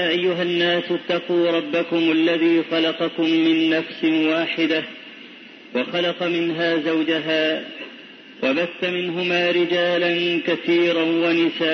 أيها الناس اتقوا ربكم الذي خلقكم من نفس واحدة وخلق منها زوجها وبث منهما رجالا كثيرا ونساء،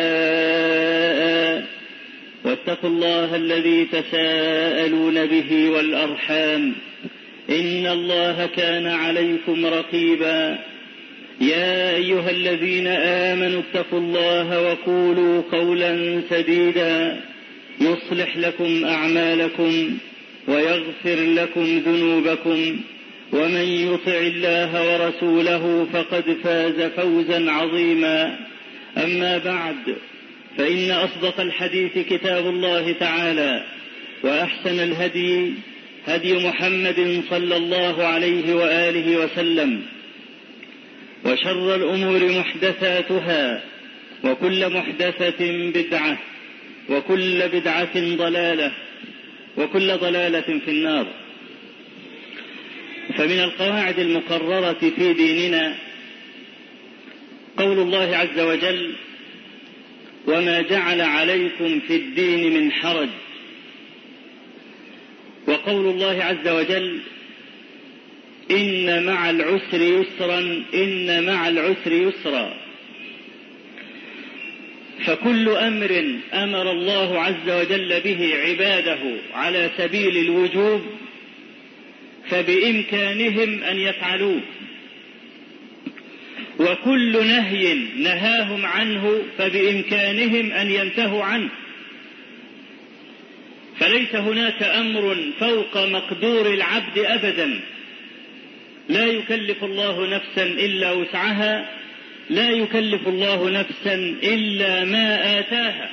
واتقوا الله الذي تساءلون به والأرحام إن الله كان عليكم رقيبا. يا أيها الذين آمنوا اتقوا الله وقولوا قولا سديدا يصلح لكم أعمالكم ويغفر لكم ذنوبكم، ومن يطع الله ورسوله فقد فاز فوزا عظيما. أما بعد، فإن أصدق الحديث كتاب الله تعالى، وأحسن الهدي هدي محمد صلى الله عليه وآله وسلم، وشر الأمور محدثاتها، وكل محدثة بدعة، وكل بدعة ضلالة، وكل ضلالة في النار. فمن القواعد المقررة في ديننا قول الله عز وجل: وما جعل عليكم في الدين من حرج. وقول الله عز وجل: إن مع العسر يسرا، إن مع العسر يسرا. فكل أمر أمر الله عز وجل به عباده على سبيل الوجوب فبإمكانهم أن يفعلوه، وكل نهي نهاهم عنه فبإمكانهم أن ينتهوا عنه. فليس هناك أمر فوق مقدور العبد أبدا. لا يكلف الله نفسا إلا وسعها، لا يكلف الله نفسا إلا ما آتاها.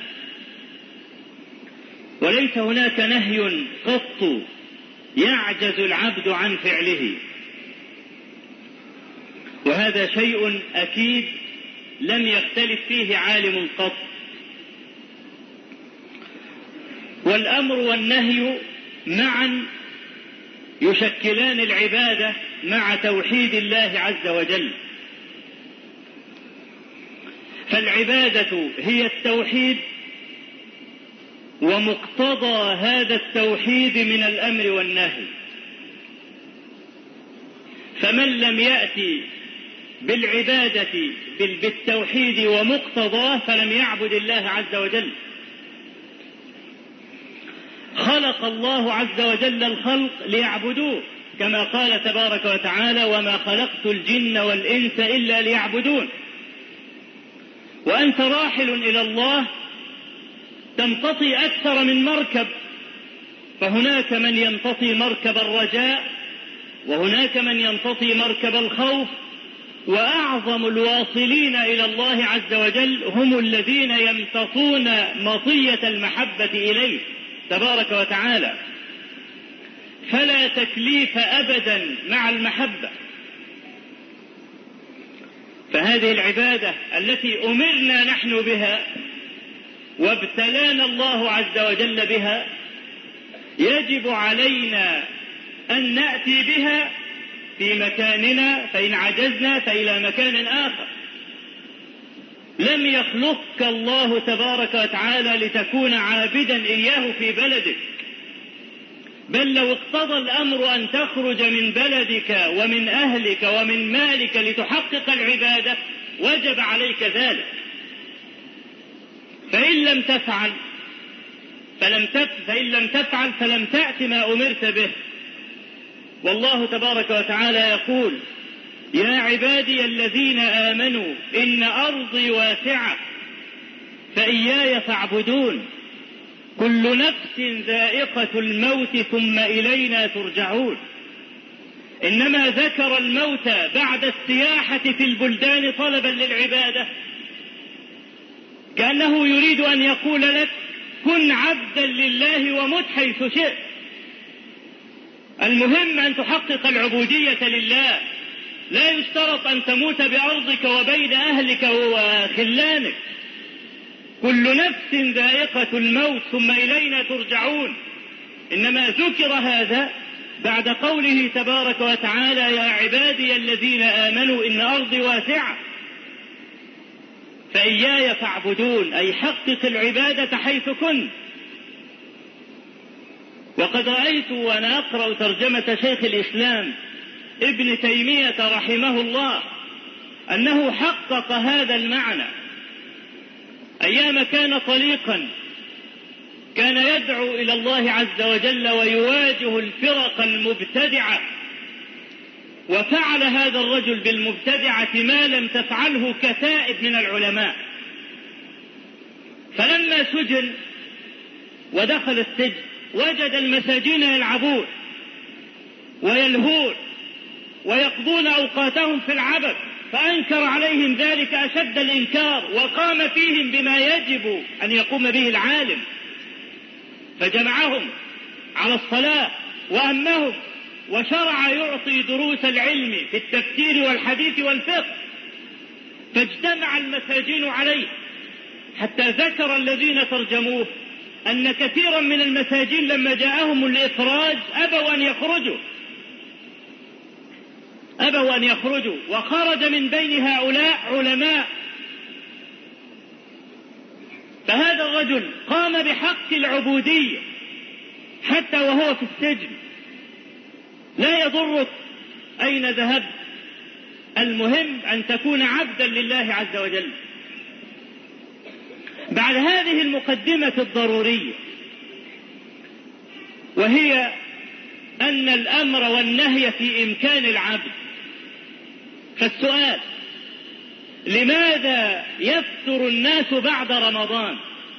وليس هناك نهي قط يعجز العبد عن فعله، وهذا شيء أكيد لم يختلف فيه عالم قط. والأمر والنهي معا يشكلان العبادة مع توحيد الله عز وجل. فالعبادة هي التوحيد، ومقتضى هذا التوحيد من الأمر والنهي. فمن لم يأتي بالعبادة بالتوحيد ومقتضاه فلم يعبد الله عز وجل. خلق الله عز وجل الخلق ليعبدوه، كما قال تبارك وتعالى: وما خلقت الجن والإنس إلا ليعبدون. وأنت راحل إلى الله تمتطي أكثر من مركب، فهناك من يمتطي مركب الرجاء، وهناك من يمتطي مركب الخوف، وأعظم الواصلين إلى الله عز وجل هم الذين يمتطون مطية المحبة إليه تبارك وتعالى. فلا تكليف أبدا مع المحبة. فهذه العبادة التي أمرنا نحن بها وابتلانا الله عز وجل بها يجب علينا أن نأتي بها في مكاننا، فإن عجزنا فإلى مكان آخر. لم يخلقك الله تبارك وتعالى لتكون عابدا إياه في بلدك، بل لو اقتضى الأمر أن تخرج من بلدك ومن أهلك ومن مالك لتحقق العبادة وجب عليك ذلك. فإن لم تفعل فلم تأت ما أمرت به. والله تبارك وتعالى يقول: يا عبادي الذين آمنوا إن أرضي واسعة فإياي فاعبدون، كل نفس ذائقة الموت ثم إلينا ترجعون. إنما ذكر الموت بعد السياحة في البلدان طلبا للعبادة، كأنه يريد أن يقول لك: كن عبدا لله ومت حيث شئت. المهم أن تحقق العبودية لله، لا يشترط أن تموت بأرضك وبين أهلك وخلانك. كل نفس ذائقة الموت ثم إلينا ترجعون. إنما ذكر هذا بعد قوله تبارك وتعالى: يا عبادي الذين آمنوا إن أرضي واسعة فإياي فاعبدون، أي حقق العبادة حيث كنت. وقد رأيت وأنا أقرأ ترجمة شيخ الإسلام ابن تيمية رحمه الله أنه حقق هذا المعنى أيام كان طليقا، كان يدعو إلى الله عز وجل ويواجه الفرق المبتدعة، وفعل هذا الرجل بالمبتدعة ما لم تفعله كتائب من العلماء. فلما سجن ودخل السجن وجد المساجين يلعبون ويلهون ويقضون أوقاتهم في العبث، فأنكر عليهم ذلك أشد الإنكار، وقام فيهم بما يجب أن يقوم به العالم، فجمعهم على الصلاة وأمهم، وشرع يعطي دروس العلم في التفسير والحديث والفقه، فاجتمع المساجين عليه، حتى ذكر الذين ترجموه أن كثيرا من المساجين لما جاءهم الإخراج أبوا أن يخرجوا، وخرج من بين هؤلاء علماء. فهذا الرجل قام بحق العبودية حتى وهو في السجن، لا يضرك أين ذهبت، المهم أن تكون عبدا لله عز وجل. بعد هذه المقدمة الضرورية، وهي أن الأمر والنهي في إمكان العبد، فالسؤال: لماذا يفتر الناس بعد رمضان؟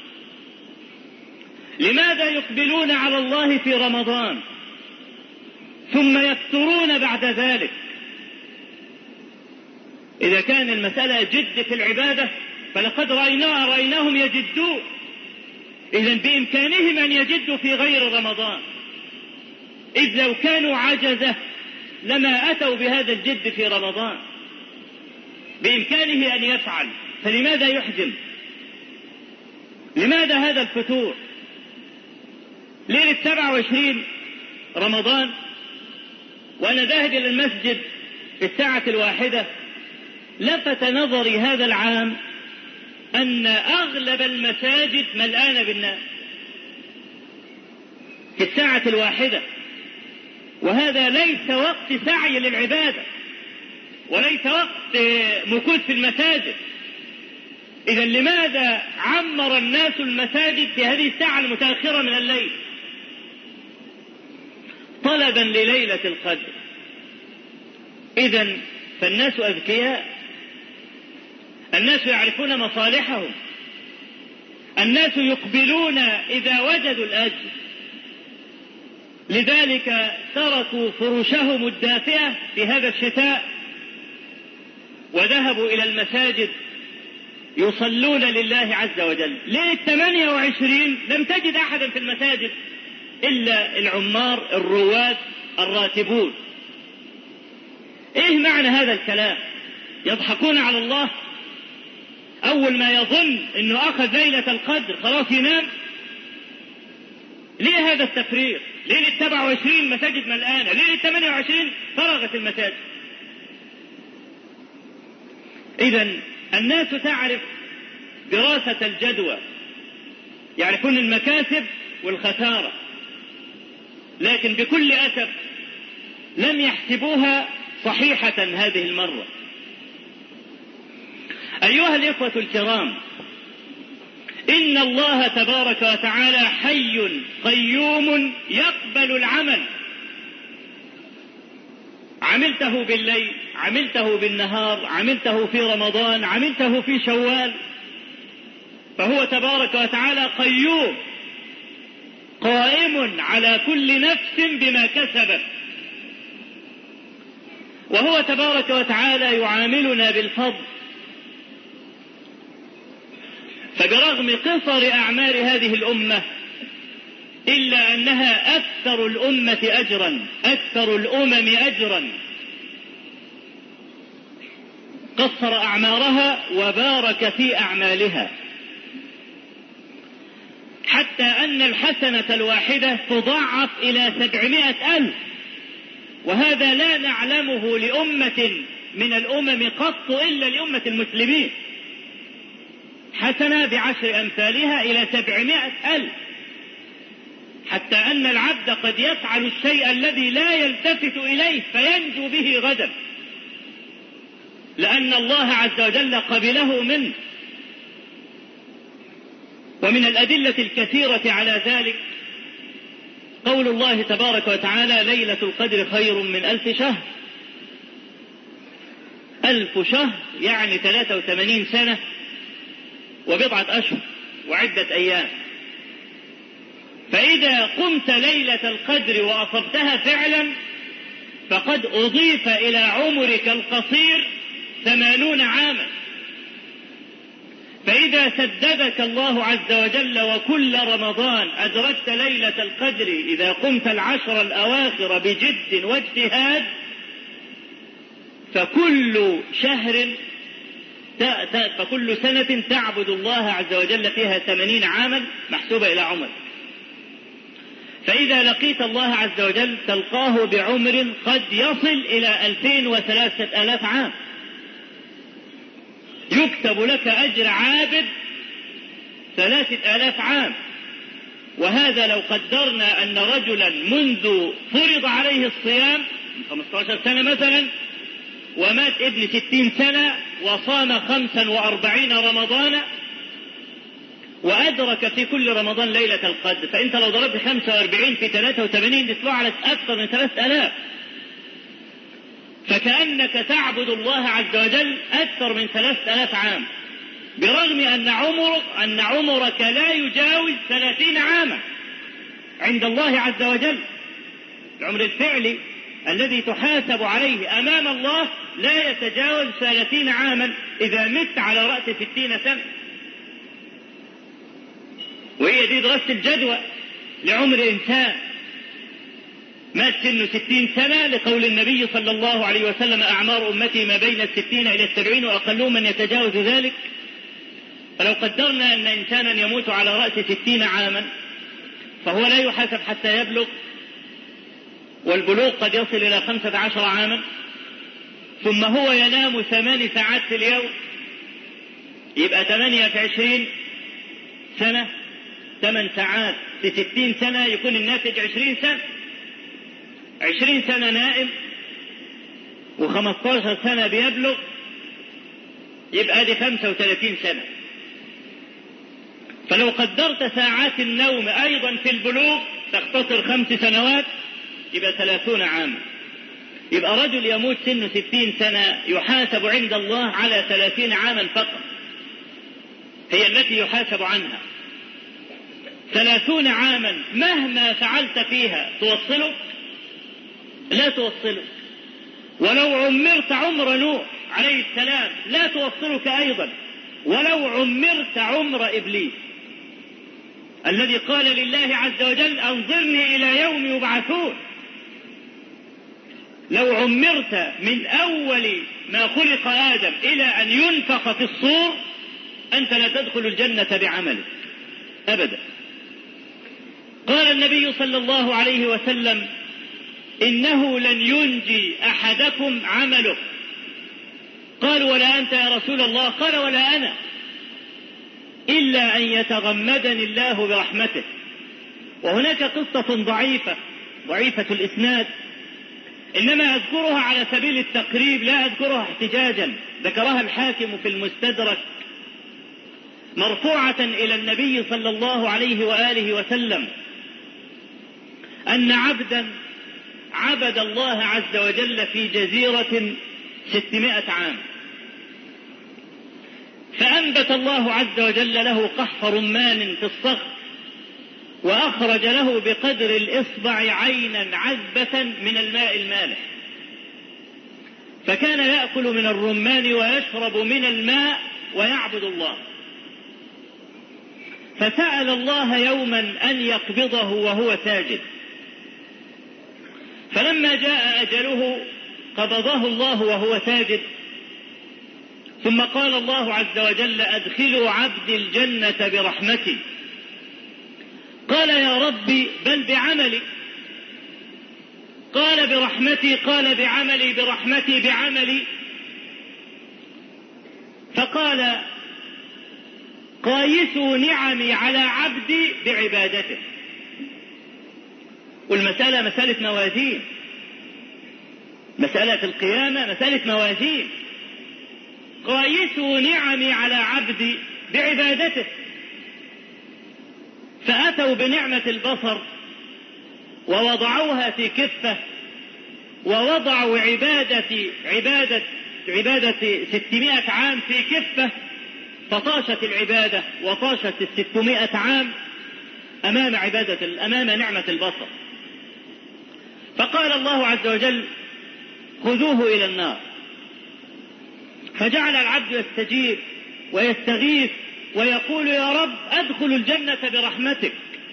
لماذا يقبلون على الله في رمضان ثم يفترون بعد ذلك؟ إذا كان المسألة جد في العبادة فلقد رأيناهم يجدون، إذن بإمكانهم أن يجدوا في غير رمضان، إذ لو كانوا عجزة لما أتوا بهذا الجد في رمضان، بإمكانه أن يفعل، فلماذا يحجم؟ لماذا هذا الفتور؟ ليلة 27 رمضان وأنا ذاهب إلى المسجد في 1:00 لفت نظري هذا العام أن أغلب المساجد ملآنة بالناس في 1:00، وهذا ليس وقت سعي للعبادة وليس وقت مكوث في المساجد. إذن لماذا عمر الناس المساجد في هذه الساعة المتأخرة من الليل طلبا لليلة القدر؟ إذن فالناس أذكياء، الناس يعرفون مصالحهم، الناس يقبلون إذا وجدوا الأجر، لذلك تركوا فرشهم الدافئة في هذا الشتاء وذهبوا إلى المساجد يصلون لله عز وجل. ليلة 28 لم تجد أحدا في المساجد إلا العمار الرواد الراتبون. إيه معنى هذا الكلام؟ يضحكون على الله؟ أول ما يظن أنه أخذ ليلة القدر خلاص ينام؟ ليه هذا التفريط؟ ليلة 27 مساجد ملآنة، ليلة 28 فرغت المساجد. إذن الناس تعرف دراسة الجدوى، يعرفون المكاسب والخسارة، لكن بكل أسف لم يحسبوها صحيحة هذه المرة. أيها الإخوة الكرام، إن الله تبارك وتعالى حي قيوم يقبل العمل، عملته بالليل، عملته بالنهار، عملته في رمضان، عملته في شوال، فهو تبارك وتعالى قيوم قائم على كل نفس بما كسبت، وهو تبارك وتعالى يعاملنا بالفضل. فبرغم قصر أعمار هذه الأمة إلا أنها أكثر الأمة أجرا، أكثر الأمم أجرا، قصر أعمارها وبارك في أعمالها، حتى أن الحسنة الواحدة تضاعف إلى 700,000، وهذا لا نعلمه لأمة من الأمم قط إلا لأمة المسلمين. حسنة ب10 أمثالها إلى 700,000 حتى أن العبد قد يفعل الشيء الذي لا يلتفت إليه فينجو به غدا، لأن الله عز وجل قبله منه. ومن الأدلة الكثيرة على ذلك قول الله تبارك وتعالى: ليلة القدر خير من 1000 شهر. 1000 شهر يعني 83 سنة وبضعة أشهر وعدة أيام. فإذا قمت ليلة القدر وأصبتها فعلا فقد أضيف إلى عمرك القصير 80 عاما. فإذا سددك الله عز وجل وكل رمضان أدركت ليلة القدر إذا قمت العشر الأواخر بجد واجتهاد، فكل سنة تعبد الله عز وجل فيها 80 عاما محسوبة إلى عمر. فإذا لقيت الله عز وجل تلقاه بعمر قد يصل إلى 2003 عام، يكتب لك أجر عابد 3000 عام. وهذا لو قدرنا أن رجلا منذ فرض عليه الصيام 15 سنة مثلا، ومات ابن 60 سنة وصام 45 رمضان وأدرك في كل رمضان ليلة القدر، فأنت لو ضربت 45 في 83 تطلع لك أكثر من 3000. فكأنك تعبد الله عز وجل أكثر من 3000 عام، برغم أن عمرك لا يجاوز 30 عاما عند الله عز وجل. العمر الفعلي الذي تحاسب عليه أمام الله لا يتجاوز 30 عاما إذا مت على رأس 60 سنة. وهي دي دراسة الجدوى لعمر إنسان مات سنه 60 سنة، لقول النبي صلى الله عليه وسلم: أعمار أمتي ما بين 60 إلى 70 وأقلهم من يتجاوز ذلك. فلو قدرنا أن إنسانا يموت على رأس 60 عاما فهو لا يحاسب حتى يبلغ، والبلوغ قد يصل إلى 15 عاما، ثم هو ينام 8 ساعات في اليوم، يبقى 8 في 20 سنة، 8 ساعات في 60 سنة يكون الناتج 20 سنة. 20 سنة نائم و15 سنة بيبلغ، يبقى دي 35 سنة. فلو قدرت ساعات النوم أيضا في البلوغ تختصر 5 سنوات، يبقى 30 عاما. يبقى رجل يموت سنه 60 سنة يحاسب عند الله على 30 عاما فقط، هي التي يحاسب عنها. 30 عاما مهما فعلت فيها توصلك؟ لا توصلك. ولو عمرت عمر نوح عليه السلام لا توصلك أيضا، ولو عمرت عمر إبليس الذي قال لله عز وجل: أنظرني إلى يوم يبعثون. لو عمرت من أول ما خلق آدم إلى أن ينفخ في الصور أنت لا تدخل الجنة بعملك أبدا. قال النبي صلى الله عليه وسلم: إنه لن ينجي أحدكم عمله. قالوا: ولا أنت يا رسول الله؟ قال: ولا أنا، إلا أن يتغمدني الله برحمته. وهناك قصة ضعيفة الإسناد، إنما أذكرها على سبيل التقريب لا أذكرها احتجاجا، ذكرها الحاكم في المستدرك مرفوعة إلى النبي صلى الله عليه وآله وسلم أن عبدا عبد الله عز وجل في جزيرة 600 عام، فأنبت الله عز وجل له قحف رمان في الصخر، وأخرج له بقدر الإصبع عينا عذبة من الماء المالح، فكان يأكل من الرمان ويشرب من الماء ويعبد الله. فسأل الله يوما أن يقبضه وهو ساجد، فلما جاء أجله قبضه الله وهو ساجد. ثم قال الله عز وجل: أدخلوا عبدي الجنة برحمتي. قال: يا ربي بل بعملي. قال: برحمتي. قال: بعملي. برحمتي بعملي. فقال: قايسوا نعمي على عبدي بعبادته. والمسألة مسألة موازين، مسألة القيامة مسألة موازين. قايسوا نعمي على عبدي بعبادته، فأتوا بنعمة البصر ووضعوها في كفة، ووضعوا عبادة 600 عام في كفة، فطاشت العبادة وطاشت 600 عام أمام نعمة البصر. فقال الله عز وجل: خذوه إلى النار. فجعل العبد يستجيب ويستغيث ويقول: يا رب أدخل الجنة برحمتك.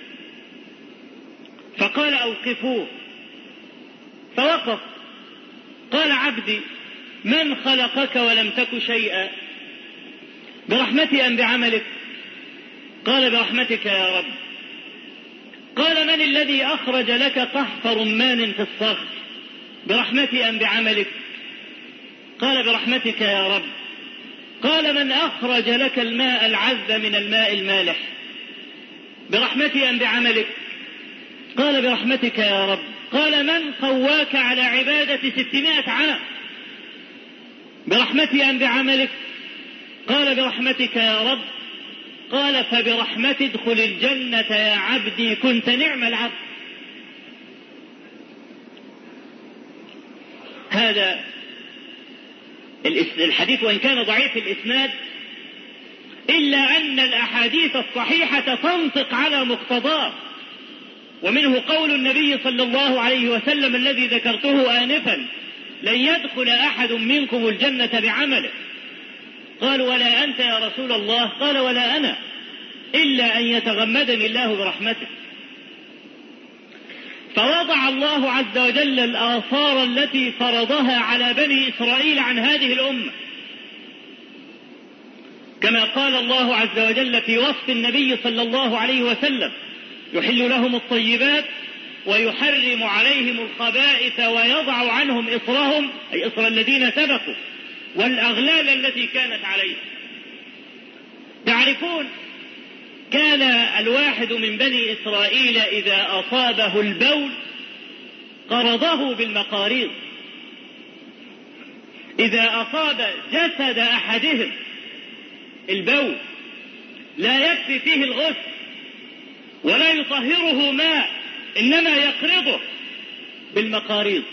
فقال: أوقفوه. فوقف. قال: عبدي من خلقك ولم تك شيئا؟ برحمتي أم بعملك؟ قال: برحمتك يا رب. قال: من الذي أخرج لك قحف رمان في الصخر؟ برحمتي أم بعملك؟ قال: برحمتك يا رب. قال: من أخرج لك الماء العذب من الماء المالح؟ برحمتي أم بعملك؟ قال: برحمتك يا رب. قال: من قواك على عبادة 600 عام؟ برحمتي أم بعملك؟ قال: برحمتك يا رب. قال: فبرحمتي ادخل الجنة يا عبدي، كنت نعم العبد. هذا الحديث وإن كان ضعيف الإسناد، إلا أن الأحاديث الصحيحة تنطق على مقتضاه، ومنه قول النبي صلى الله عليه وسلم الذي ذكرته آنفا: لن يدخل أحد منكم الجنة بعمله. قالوا: ولا أنت يا رسول الله؟ قال: ولا أنا، إلا أن يتغمدني الله برحمته. فوضع الله عز وجل الآثار التي فرضها على بني إسرائيل عن هذه الأمة، كما قال الله عز وجل في وصف النبي صلى الله عليه وسلم: يحل لهم الطيبات ويحرم عليهم الخبائث ويضع عنهم إصرهم، أي إصر الذين سبقوا، والأغلال التي كانت عليهم. تعرفون، كان الواحد من بني إسرائيل إذا أصابه البول قرضه بالمقاريض. إذا أصاب جسد أحدهم البول لا يكفي فيه الغسل ولا يطهره ماء، إنما يقرضه بالمقاريض.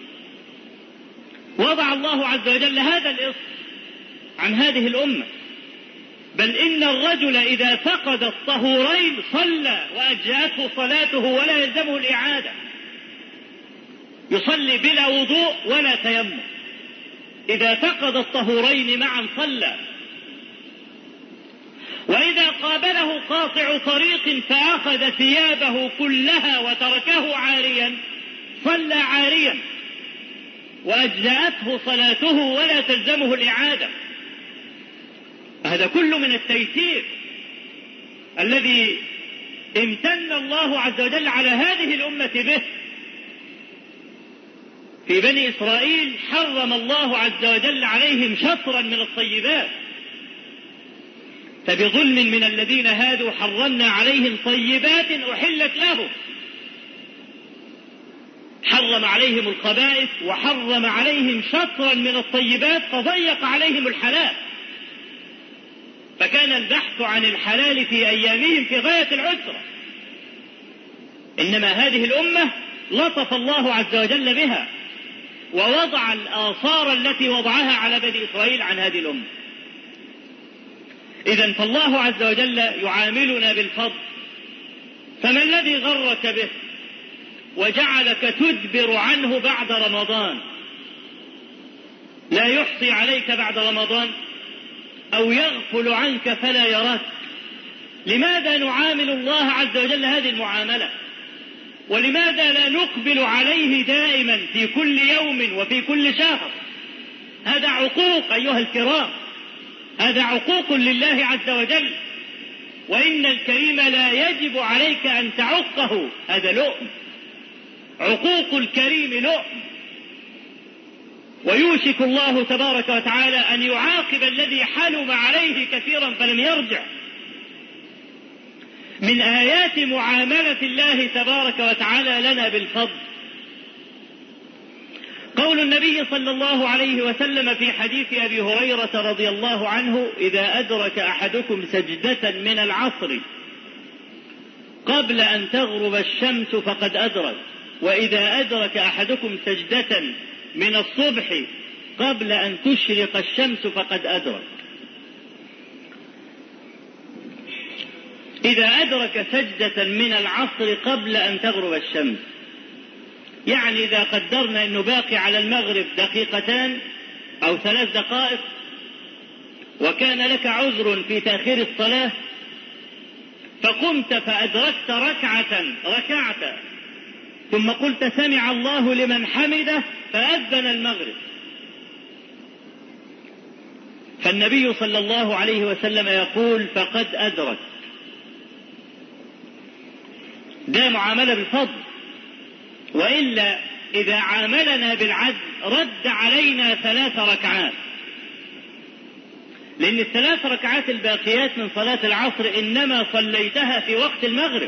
وضع الله عز وجل هذا الإصر عن هذه الأمة. بل إن الرجل إذا فقد الطهورين صلى وأجزأته صلاته ولا يلزمه الإعادة، يصلي بلا وضوء ولا تيمم، إذا فقد الطهورين معا صلى. وإذا قابله قاطع طريق فأخذ ثيابه كلها وتركه عاريا صلى عاريا وأجزأته صلاته ولا تلزمه الإعادة. هذا كله من التيسير الذي امتن الله عز وجل على هذه الأمة به. في بني إسرائيل حرم الله عز وجل عليهم شطرا من الطيبات، فبظلم من الذين هادوا حرمنا عليهم طيبات أحلت لهم. حرم عليهم الخبائث وحرم عليهم شطرا من الطيبات، فضيق عليهم الحلال، فكان البحث عن الحلال في أيامهم في غاية العسرة. إنما هذه الأمة لطف الله عز وجل بها ووضع الآثار التي وضعها على بني إسرائيل عن هذه الأمة. إذن فالله عز وجل يعاملنا بالفضل. فما الذي غرك به وجعلك تدبر عنه بعد رمضان؟ لا يحصي عليك بعد رمضان أو يغفل عنك فلا يراك. لماذا نعامل الله عز وجل هذه المعاملة؟ ولماذا لا نقبل عليه دائما في كل يوم وفي كل شهر؟ هذا عقوق أيها الكرام، هذا عقوق لله عز وجل، وإن الكريم لا يجب عليك أن تعقه، هذا لؤم. عقوق الكريم لؤم، ويوشك الله تبارك وتعالى أن يعاقب الذي حلم عليه كثيرا فلم يرجع. من آيات معاملة الله تبارك وتعالى لنا بالفضل قول النبي صلى الله عليه وسلم في حديث أبي هريرة رضي الله عنه: إذا أدرك أحدكم سجدة من العصر قبل أن تغرب الشمس فقد أدرك، وإذا أدرك أحدكم سجدة من الصبح قبل أن تشرق الشمس فقد أدرك. إذا أدرك سجدة من العصر قبل أن تغرب الشمس، يعني إذا قدرنا أنه باقي على المغرب دقيقتان أو 3 دقائق وكان لك عذر في تأخير الصلاة فقمت فأدركت ركعت ثم قلت سمع الله لمن حمده فأذن المغرب، فالنبي صلى الله عليه وسلم يقول فقد أدرك. ده معاملة بالفضل، وإلا إذا عاملنا بالعدل رد علينا 3 ركعات، لأن ال3 ركعات الباقيات من صلاة العصر إنما صليتها في وقت المغرب،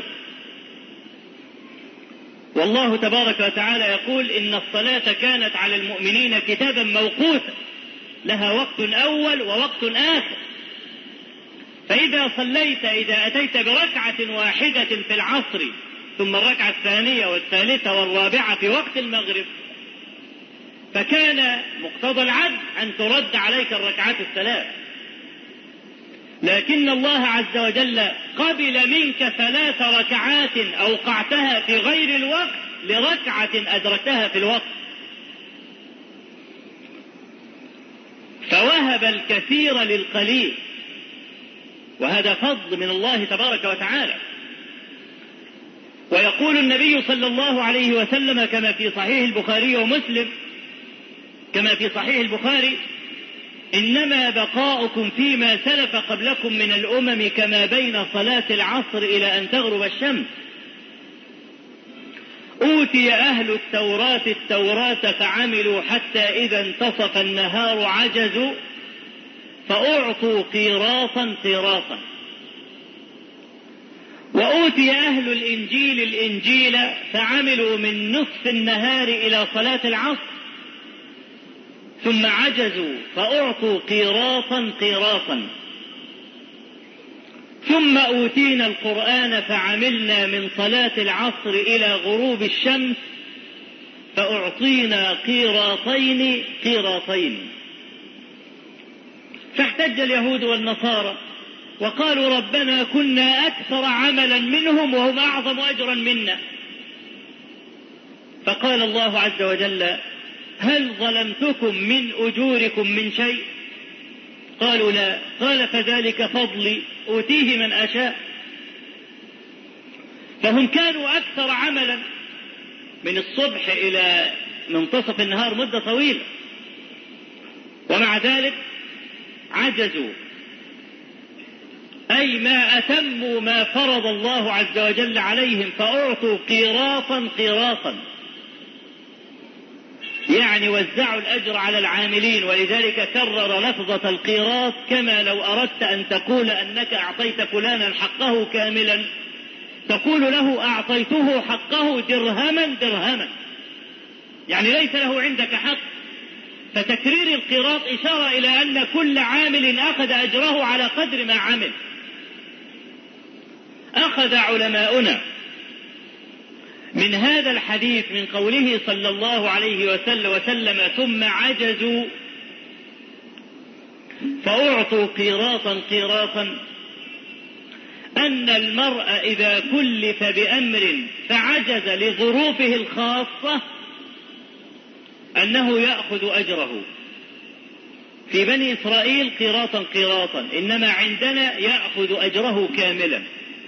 والله تبارك وتعالى يقول إن الصلاة كانت على المؤمنين كتابا موقوتا لها وقت أول ووقت آخر. فإذا صليت إذا أتيت بركعة واحدة في العصر ثم الركعة الثانية والثالثة والرابعة في وقت المغرب فكان مقتضى العدل أن ترد عليك الركعات ال3، لكن الله عز وجل قبل منك 3 ركعات أوقعتها في غير الوقت لركعة أدركتها في الوقت، فوهب الكثير للقليل، وهذا فضل من الله تبارك وتعالى. ويقول النبي صلى الله عليه وسلم كما في صحيح البخاري ومسلم، كما في صحيح البخاري: إنما بقاؤكم فيما سلف قبلكم من الأمم كما بين صلاة العصر إلى أن تغرب الشمس. أوتي أهل التوراة فعملوا حتى إذا انتصف النهار عجزوا فأعطوا قيراطا، وأوتي أهل الإنجيل فعملوا من نصف النهار إلى صلاة العصر ثم عجزوا فأعطوا قيراطا، ثم أوتينا القرآن فعملنا من صلاة العصر إلى غروب الشمس فأعطينا قيراطين. فاحتج اليهود والنصارى وقالوا ربنا كنا أكثر عملا منهم وهم أعظم أجرا منا، فقال الله عز وجل: هل ظلمتكم من أجوركم من شيء؟ قالوا لا. قال: فذلك فضلي أوتيه من أشاء. فهم كانوا أكثر عملا من الصبح إلى منتصف النهار مدة طويلة، ومع ذلك عجزوا، أي ما أتموا ما فرض الله عز وجل عليهم، فأعطوا قيراطا، يعني وزعوا الأجر على العاملين. ولذلك كرر لفظة القيراط، كما لو أردت أن تقول أنك أعطيت فلانا حقه كاملا تقول له أعطيته حقه درهما، يعني ليس له عندك حق. فتكرير القيراط إشارة إلى أن كل عامل أخذ أجره على قدر ما عمل. أخذ علماؤنا من هذا الحديث من قوله صلى الله عليه وسلم ثم عجزوا فأعطوا قيراطا أن المرء إذا كلف بأمر فعجز لظروفه الخاصة أنه يأخذ أجره. في بني إسرائيل قيراطا، إنما عندنا يأخذ أجره كاملا.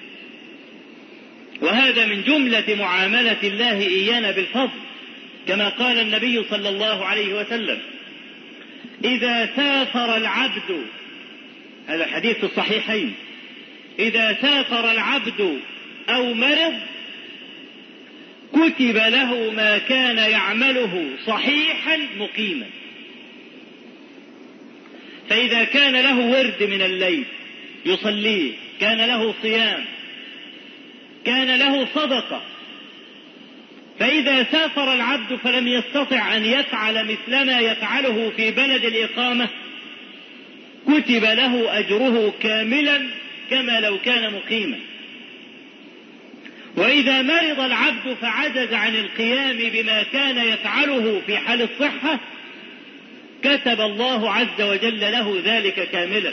وهذا من جملة معاملة الله إيانا بالفضل، كما قال النبي صلى الله عليه وسلم: إذا سافر العبد، هذا حديث في الصحيحين، إذا سافر العبد أو مرض كتب له ما كان يعمله صحيحا مقيما. فإذا كان له ورد من الليل يصليه، كان له صيام، كان له صدقة، فإذا سافر العبد فلم يستطع أن يفعل مثل ما يفعله في بلد الإقامة كتب له أجره كاملا كما لو كان مقيما. وإذا مرض العبد فعجز عن القيام بما كان يفعله في حال الصحة كتب الله عز وجل له ذلك كاملا.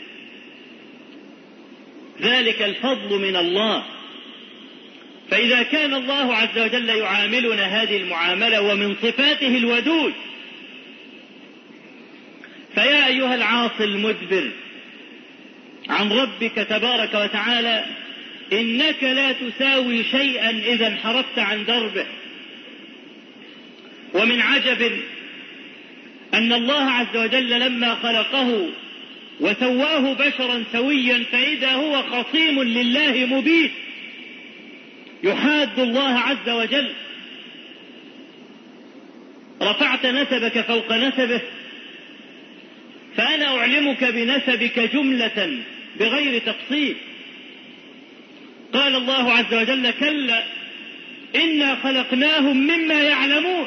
ذلك الفضل من الله. فإذا كان الله عز وجل يعاملنا هذه المعاملة ومن صفاته الودود، فيا أيها العاصي المدبر عن ربك تبارك وتعالى إنك لا تساوي شيئا إذا انحرفت عن دربه. ومن عجب أن الله عز وجل لما خلقه وسواه بشرا سويا فإذا هو خصيم لله مبين يحاد الله عز وجل. رفعت نسبك فوق نسبه، فأنا أعلمك بنسبك جملة بغير تفصيل. قال الله عز وجل كلا إنا خلقناهم مما يعلمون،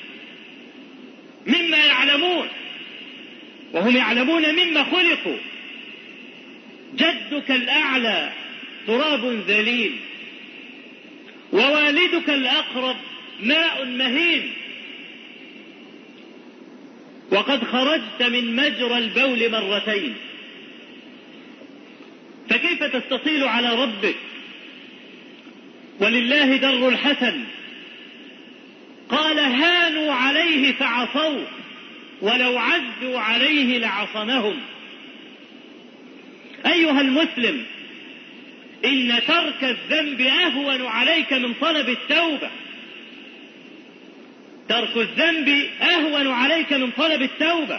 وهم يعلمون مما خلقوا. جدك الأعلى تراب ذليل، ووالدك الأقرب ماء مهين، وقد خرجت من مجرى البول مرتين، فكيف تستطيل على ربك؟ ولله در الحسن قال هانوا عليه فعصوه ولو عزوا عليه لعصمهم. أيها المسلم، إن ترك الذنب أهون عليك من طلب التوبة. ترك الذنب أهون عليك من طلب التوبة،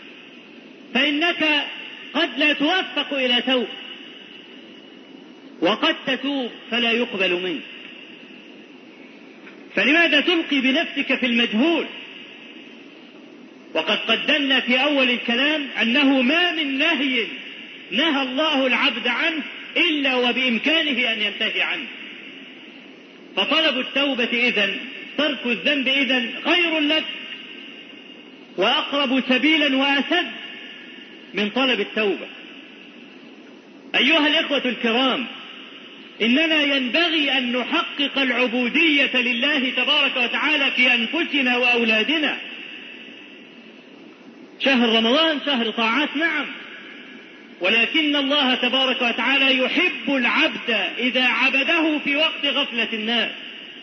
فإنك قد لا توفق إلى توبة، وقد تتوب فلا يقبل منك. فلماذا تلقي بنفسك في المجهول؟ وقد قدمنا في أول الكلام أنه ما من نهي نهى الله العبد عنه إلا وبإمكانه أن ينتهي عنه. فطلب التوبة إذن، ترك الذنب إذن خير لك وأقرب سبيلا وأسد من طلب التوبة. أيها الإخوة الكرام، إننا ينبغي أن نحقق العبودية لله تبارك وتعالى في أنفسنا وأولادنا. شهر رمضان شهر طاعات نعم، ولكن الله تبارك وتعالى يحب العبد إذا عبده في وقت غفلة الناس.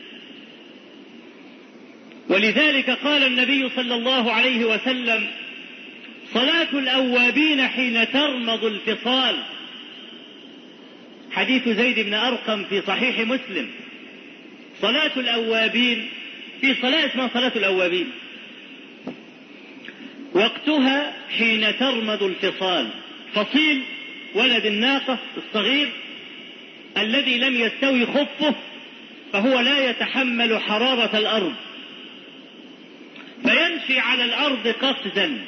ولذلك قال النبي صلى الله عليه وسلم صلاة الأوابين حين ترمض الفصال. حديث زيد بن أرقم في صحيح مسلم. صلاة الأوابين، في صلاة اسمها صلاة الأوابين، وقتها حين ترمض الفصال. فصيل ولد الناقة الصغير الذي لم يستوي خفه، فهو لا يتحمل حرارة الأرض فيمشي على الأرض قفزا.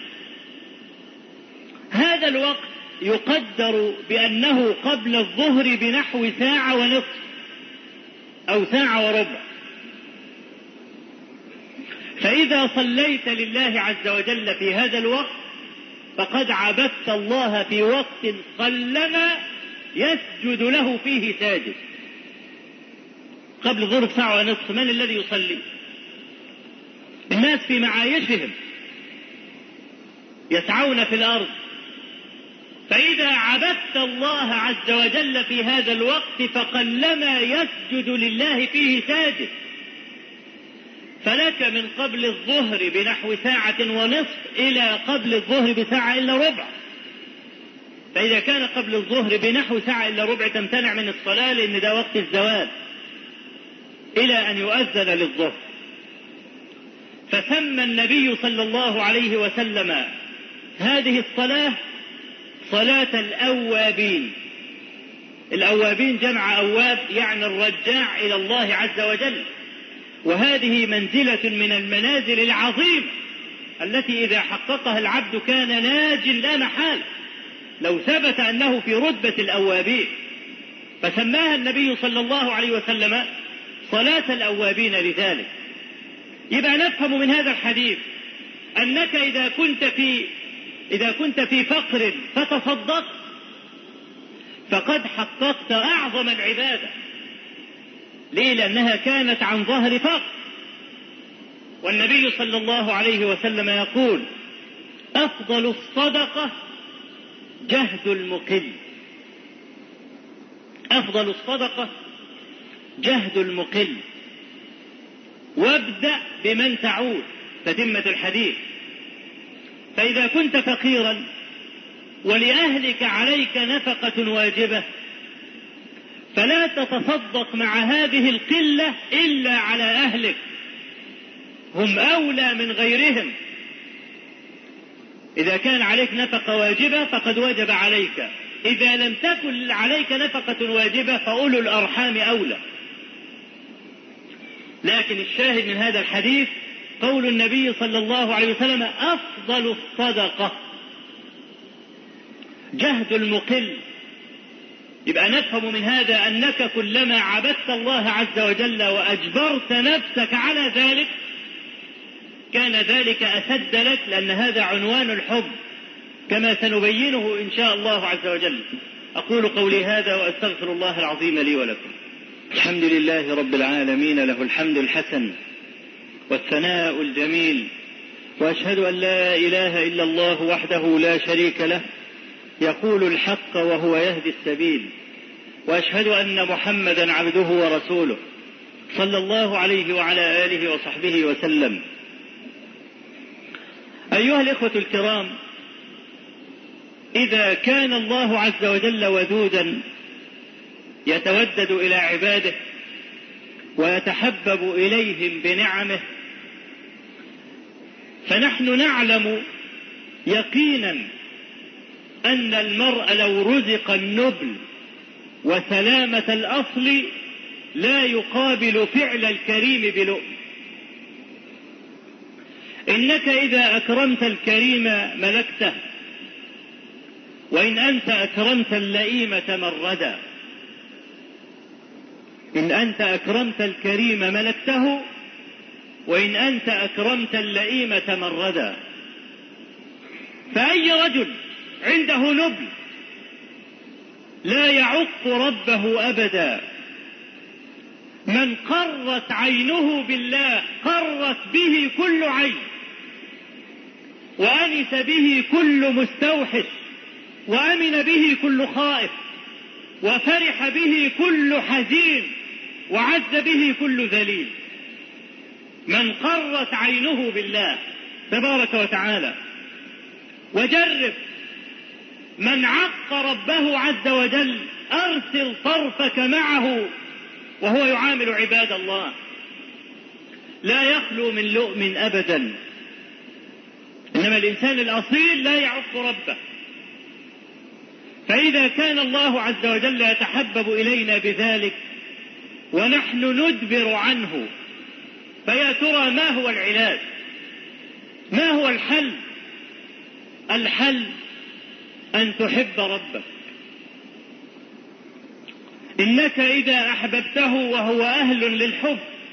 هذا الوقت يقدر بأنه قبل الظهر بنحو ساعة ونصف أو ساعة وربع. فإذا صليت لله عز وجل في هذا الوقت فقد عبدت الله في وقت قلما يسجد له فيه ساجد. قبل الظهر ساعة ونصف من الذي يصلي؟ الناس في معايشهم يسعون في الأرض. فإذا عبدت الله عز وجل في هذا الوقت فقلما يسجد لله فيه ساجد. فلك من قبل الظهر بنحو ساعة ونصف إلى قبل الظهر بساعة إلا ربع. فإذا كان قبل الظهر بنحو ساعة إلا ربع تمتنع من الصلاة لأن ده وقت الزوال إلى أن يؤذن للظهر. فسمى النبي صلى الله عليه وسلم هذه الصلاة صلاة الأوابين. الأوابين جمع أواب يعني الرجاع إلى الله عز وجل. وهذه منزلة من المنازل العظيمة التي إذا حققها العبد كان ناج لا محال، لو ثبت أنه في رتبة الأوابين. فسماها النبي صلى الله عليه وسلم صلاة الأوابين لذلك. يبقى نفهم من هذا الحديث أنك إذا كنت في فقر فتصدقت فقد حققت أعظم العبادة. ليه؟ لأنها كانت عن ظهر فقر. والنبي صلى الله عليه وسلم يقول: أفضل الصدقة جهد المقل. أفضل الصدقة جهد المقل، وابدأ بمن تعود. تتمة الحديث. فإذا كنت فقيرا ولأهلك عليك نفقة واجبة فلا تتصدق مع هذه القلة إلا على أهلك، هم أولى من غيرهم. إذا كان عليك نفقة واجبة فقد وجب عليك، إذا لم تكن عليك نفقة واجبة فأولو الأرحام أولى. لكن الشاهد من هذا الحديث قول النبي صلى الله عليه وسلم: أفضل الصدقة جهد المقل. يبقى نفهم من هذا أنك كلما عبدت الله عز وجل وأجبرت نفسك على ذلك كان ذلك أسد لك، لأن هذا عنوان الحب كما سنبينه إن شاء الله عز وجل. أقول قولي هذا وأستغفر الله العظيم لي ولكم. الحمد لله رب العالمين، له الحمد الحسن والثناء الجميل، وأشهد أن لا إله إلا الله وحده لا شريك له يقول الحق وهو يهدي السبيل، وأشهد أن محمدا عبده ورسوله صلى الله عليه وعلى آله وصحبه وسلم. أيها الإخوة الكرام، إذا كان الله عز وجل ودودا يتودد إلى عباده ويتحبب إليهم بنعمه، فنحن نعلم يقينا أن المرء لو رزق النبل وسلامة الأصل لا يقابل فعل الكريم بلؤم. إنك إذا أكرمت الكريم ملكته، وإن أنت أكرمت اللئيم تمردا. إن أنت أكرمت الكريم ملكته، وإن أنت أكرمت اللئيم تمردا. فأي رجل عنده نبل لا يعق ربه أبدا. من قرت عينه بالله قرت به كل عين، وأنس به كل مستوحش، وأمن به كل خائف، وفرح به كل حزين، وعز به كل ذليل. من قرت عينه بالله تبارك وتعالى. وجرب من عق ربه عز وجل، أرسل طرفك معه وهو يعامل عباد الله، لا يخلو من لؤم أبدا. إنما الإنسان الأصيل لا يعق ربه. فإذا كان الله عز وجل يتحبب إلينا بذلك ونحن ندبر عنه، فيا ترى ما هو العلاج؟ ما هو الحل؟ الحل أن تحب ربك. إنك إذا أحببته وهو أهل للحب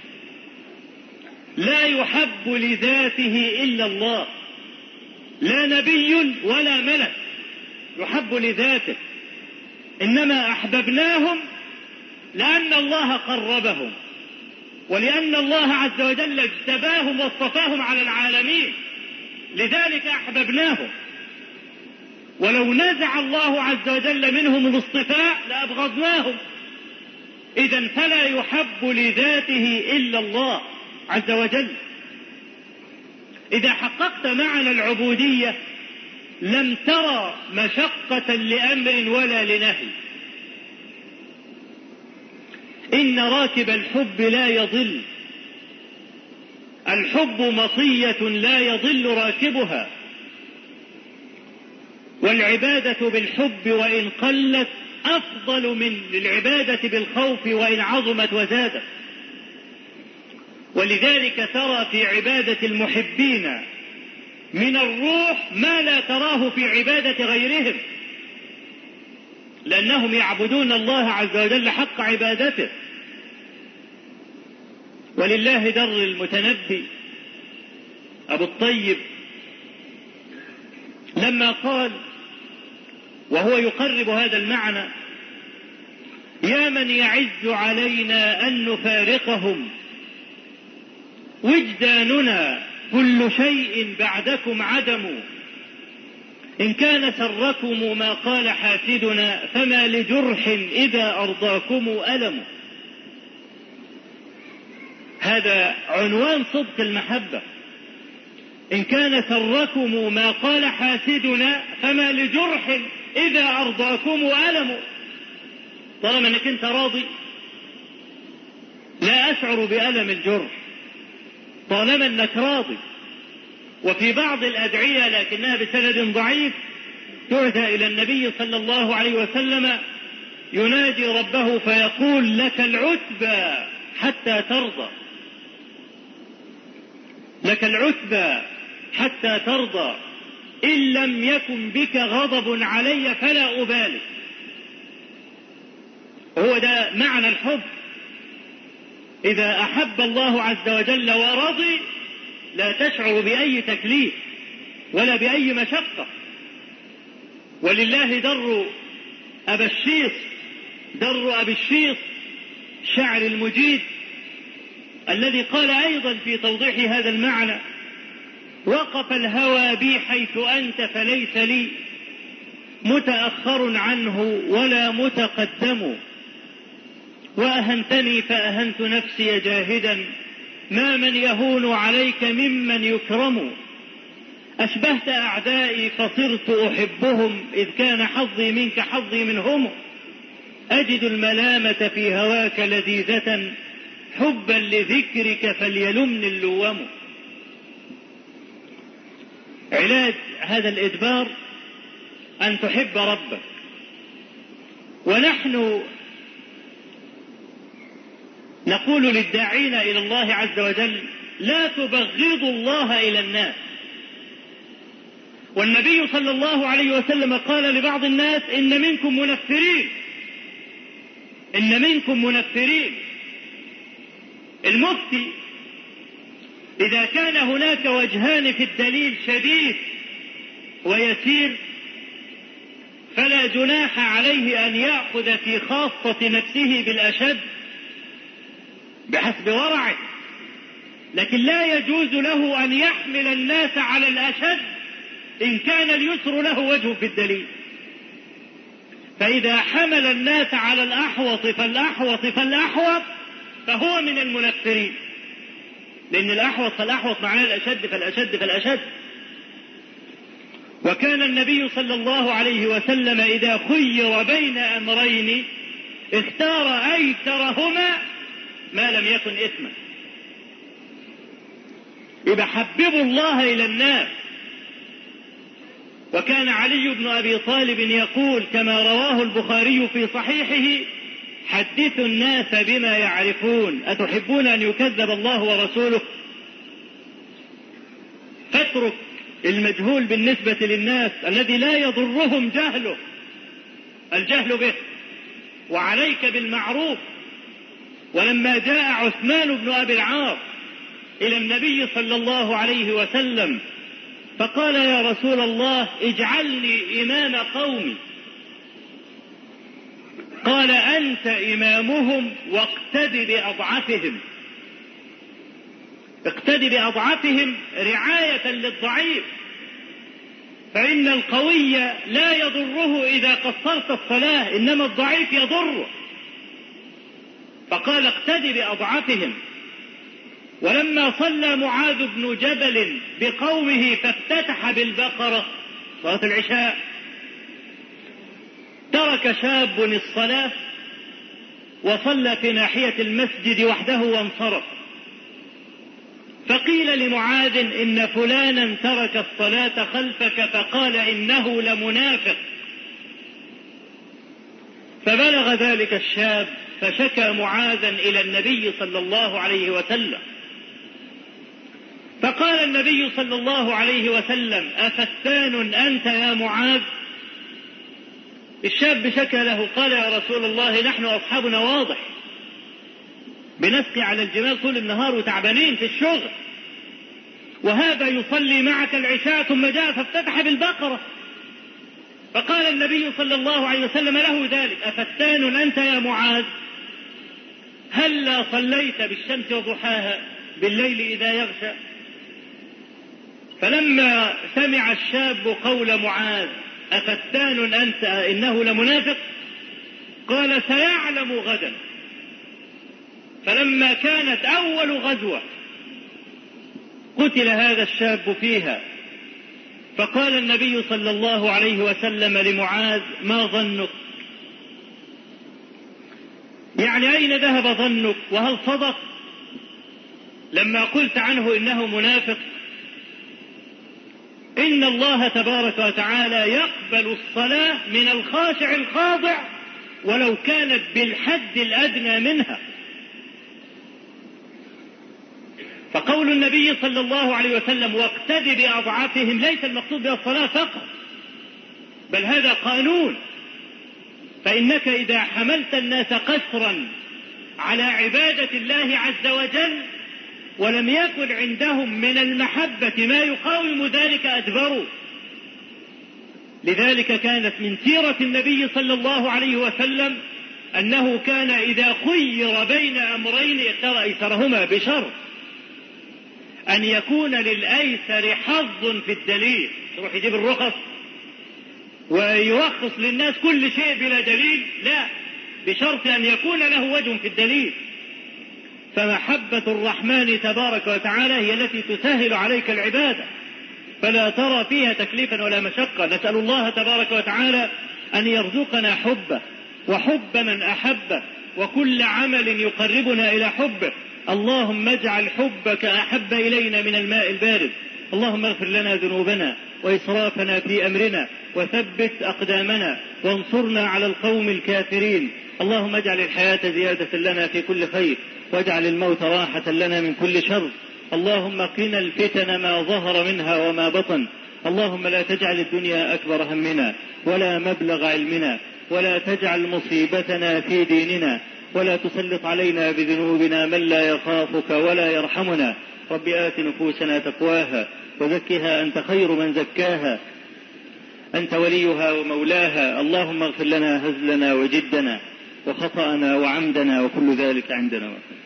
لا يحب لذاته إلا الله، لا نبي ولا ملك يحب لذاته، إنما أحببناهم لأن الله قربهم، ولأن الله عز وجل اجتباهم واصطفاهم على العالمين، لذلك أحببناهم. ولو نزع الله عز وجل منهم الاصطفاء لأبغضناهم. إذن فلا يحب لذاته إلا الله عز وجل. إذا حققت معنى العبودية لم ترى مشقة لأمر ولا لنهي. إن راكب الحب لا يضل، الحب مطية لا يضل راكبها، والعبادة بالحب وإن قلت أفضل من العبادة بالخوف وإن عظمت وزادت. ولذلك ترى في عبادة المحبين من الروح ما لا تراه في عبادة غيرهم. لأنهم يعبدون الله عز وجل حق عبادته. ولله در المتنبي أبو الطيب لما قال وهو يقرب هذا المعنى: يا من يعز علينا أن نفارقهم، وجداننا كل شيء بعدكم عدم، إن كان سركم ما قال حاسدنا، فما لجرح إذا أرضاكم ألم. هذا عنوان صدق المحبة: إن كان سركم ما قال حاسدنا، فما لجرح إذا أرضاكم ألم. طالما أنك أنت راضي لا أشعر بألم الجرح، طالما أنك راضي. وفي بعض الأدعية لكنها بسند ضعيف تهدى إلى النبي صلى الله عليه وسلم ينادي ربه فيقول: لك العتبى حتى ترضى، لك العتبى حتى ترضى، إن لم يكن بك غضب علي فلا أبالي. هو ده معنى الحب. إذا أحب الله عز وجل ورضي لا تشعر بأي تكليف ولا بأي مشقة. ولله در أبي الشيص شعر المجيد الذي قال أيضا في توضيح هذا المعنى: وقف الهوى بي حيث أنت فليس لي متأخر عنه ولا متقدم، وأهنتني فأهنت نفسي جاهدا، ما من يهون عليك ممن يكرم. أشبهت أعدائي فصرت أحبهم، إذ كان حظي منك حظي منهم، أجد الملامة في هواك لذيذة، حبا لذكرك فليلمني اللوم. علاج هذا الإدبار أن تحب ربك. ونحن نقول للداعين إلى الله عز وجل: لا تبغضوا الله إلى الناس. والنبي صلى الله عليه وسلم قال لبعض الناس: إن منكم منفرين، إن منكم منفرين. المفتي إذا كان هناك وجهان في الدليل شديد ويسير فلا جناح عليه أن يأخذ في خاصة نفسه بالأشد بحسب ورعه، لكن لا يجوز له أن يحمل الناس على الأشد إن كان اليسر له وجه في الدليل. فإذا حمل الناس على الأحوط فالأحوط فهو من المنفرين، لأن الأحوط فالأحوط معناه الأشد فالأشد. وكان النبي صلى الله عليه وسلم إذا خير بين أمرين اختار أيسرهما ما لم يكن إثما. إذا حببوا الله إلى الناس. وكان علي بن أبي طالب يقول كما رواه البخاري في صحيحه: حدثوا الناس بما يعرفون، أتحبون أن يكذب الله ورسوله؟ فاترك المجهول بالنسبة للناس الذي لا يضرهم الجهل به، وعليك بالمعروف. ولما جاء عثمان بن أبي العاص إلى النبي صلى الله عليه وسلم فقال: يا رسول الله اجعلني إمام قومي. قال: أنت إمامهم واقتد بأضعفهم. اقتد بأضعفهم رعاية للضعيف، فإن القوي لا يضره إذا قصرت الصلاة، إنما الضعيف يضره. فقال: اقتد بأضعفهم. ولما صلى معاذ بن جبل بقومه فافتتح بالبقرة صلاة العشاء، ترك شاب الصلاة وصلى في ناحية المسجد وحده وانصرف. فقيل لمعاذ: إن فلانا ترك الصلاة خلفك، فقال: إنه لمنافق. فبلغ ذلك الشاب فشكى معاذا إلى النبي صلى الله عليه وسلم. فقال النبي صلى الله عليه وسلم: أفتان أنت يا معاذ؟ الشاب شكى له قال يا رسول الله نحن أصحابنا واضح بنسقي على الجمال طول النهار وتعبانين في الشغل، وهذا يصلي معك العشاء ثم جاء فافتتح بالبقرة. فقال النبي صلى الله عليه وسلم له ذلك: أفتان أنت يا معاذ؟ هلا صليت بالشمس وضحاها بالليل إذا يغشى؟ فلما سمع الشاب قول معاذ أفتان أنت إنه لمنافق قال سيعلم غدا. فلما كانت أول غزوة قتل هذا الشاب فيها، فقال النبي صلى الله عليه وسلم لمعاذ: ما ظنك؟ يعني أين ذهب ظنك؟ وهل صدق لما قلت عنه إنه منافق؟ إن الله تبارك وتعالى يقبل الصلاة من الخاشع الخاضع ولو كانت بالحد الأدنى منها. فقول النبي صلى الله عليه وسلم واقتد بأضعافهم ليس المقصود بها الصلاة فقط، بل هذا قانون. فإنك إذا حملت الناس قسرا على عبادة الله عز وجل ولم يكن عندهم من المحبة ما يقاوم ذلك أدبروا. لذلك كانت من سيرة النبي صلى الله عليه وسلم أنه كان إذا خير بين أمرين اختار أيسرهما بشرط أن يكون للأيسر حظ في الدليل. يروح يجيب الرخص ويرخص للناس كل شيء بلا دليل، لا، بشرط أن يكون له وجه في الدليل. فمحبة الرحمن تبارك وتعالى هي التي تسهل عليك العبادة، فلا ترى فيها تكليفا ولا مشقة. نسأل الله تبارك وتعالى أن يرزقنا حبه وحب من أحبه وكل عمل يقربنا إلى حبه. اللهم اجعل حبك أحب إلينا من الماء البارد. اللهم اغفر لنا ذنوبنا وإسرافنا في أمرنا وثبت أقدامنا وانصرنا على القوم الكافرين. اللهم اجعل الحياة زيادة لنا في كل خير واجعل الموت راحة لنا من كل شر. اللهم قنا الفتن ما ظهر منها وما بطن. اللهم لا تجعل الدنيا أكبر همنا ولا مبلغ علمنا ولا تجعل مصيبتنا في ديننا ولا تسلط علينا بذنوبنا من لا يخافك ولا يرحمنا. رب آت نفوسنا تقواها وزكها أنت خير من زكاها أنت وليها ومولاها. اللهم اغفر لنا هزلنا وجدنا وخطأنا وعمدنا وكل ذلك عندنا.